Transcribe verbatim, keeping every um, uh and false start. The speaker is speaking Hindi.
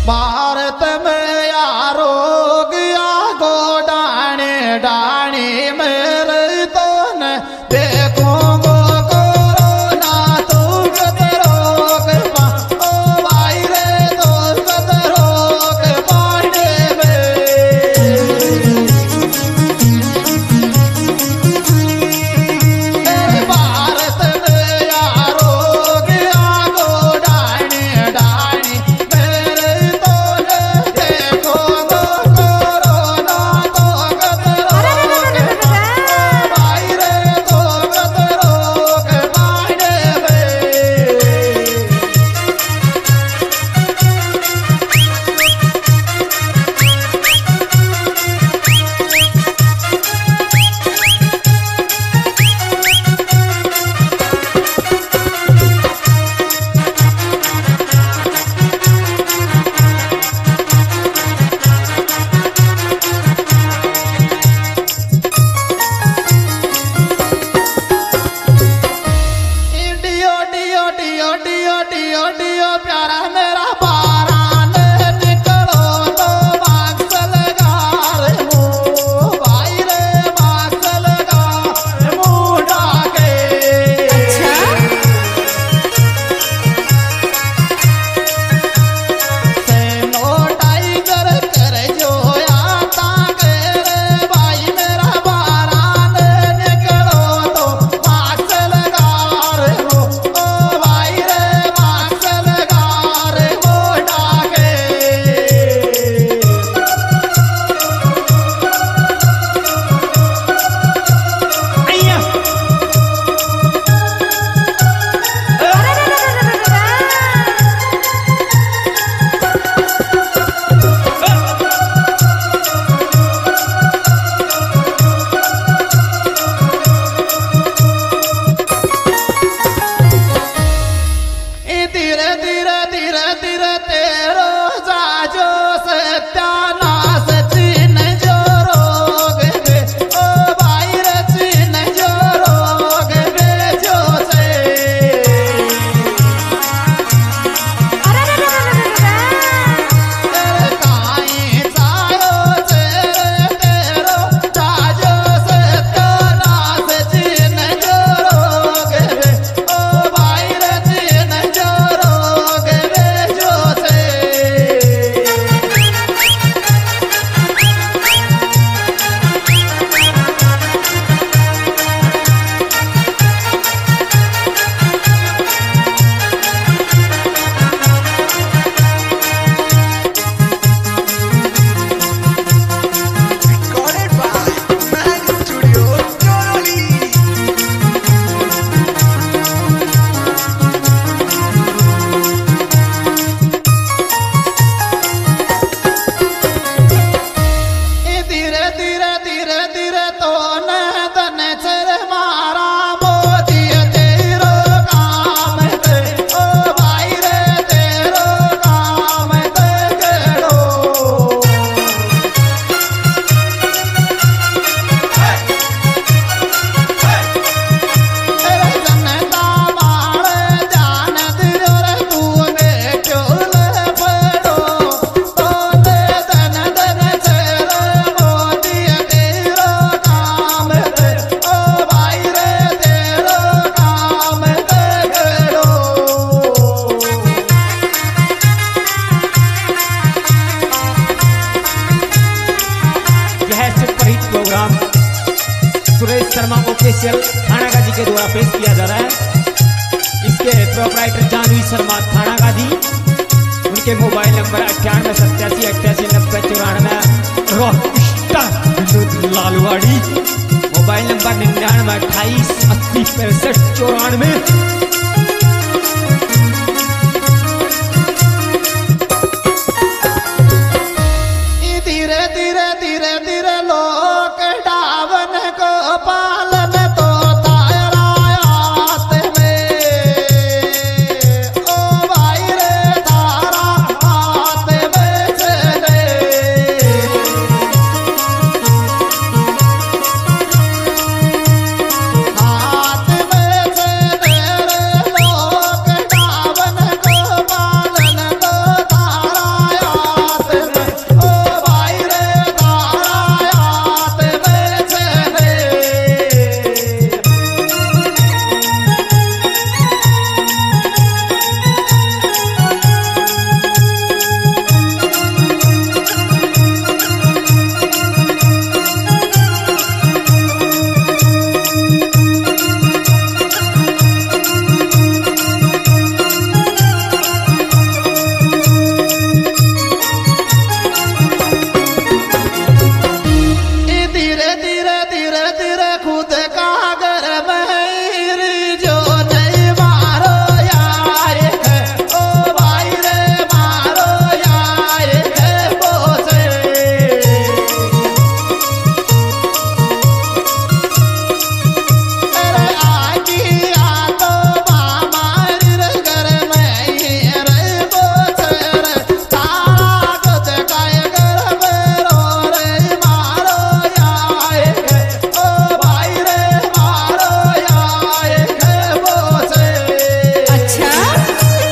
भारत में आरोग आगो डाणे डाणी मेरे तो न देखो गो कोरोना तू कद रोग पा ओ भाई रे तो कद रोग पाने में भारत में आरोग आगो डाणे डाणी मेरे तो न देखो गो कोरोना तो कद रोग पा ओ भाई रे तो कद रोग पाने में डियो डियो डियो डियो डियो डियो प्यारा मेरा बारान निकलो तो मास्क लगा रे मुंह भाई रे मास्क लगा मुंह ढाके सैनिटाइजर कर जो आता के रे भाई मेरा बारान निकलो तो मास्क लगा रे हो ओ भाई रे मास्क लगा रे हो ढाके अय्या ए धीरे धीरे धीरे धीरे तेरो जाजो सत्यानाश चीन जो रोग बे ओ भाई रे चीन जो रोग बे जो से तेरे काई चायो तेरे तेरो जाजो सत्यानाश चीन जो रोग बे ओ भाई रे चीन जो रोग बे जो से Recorded by Man Studio, Doroli. ए धीरे धीरे धीरे धीरे तो न तन चर मारा मोदी तेरो काम ते ओ भाई रे तेरो काम ते केड़ो तेरे जनता मारे जान दियो रे तू बैठो ले पड़ो तो दे दन दन चर मोदी तेरो काम ते ओ भाई रे तेरो काम ते केड़ो यह superhit program Suresh Sharma official Thana Ghazi के द्वारा पेश किया जा रहा है। इसके प्रोपराइटर जानवी शर्मा थाना गाजी, उनके मोबाइल नंबर अट्ठानवे सत्तासी अट्ठासी नब्बे चौरानवे rockstar Vinod Lalwadi, mobile number निन्यानवे अट्ठाईस अस्सी पैंसठ चौरानवे।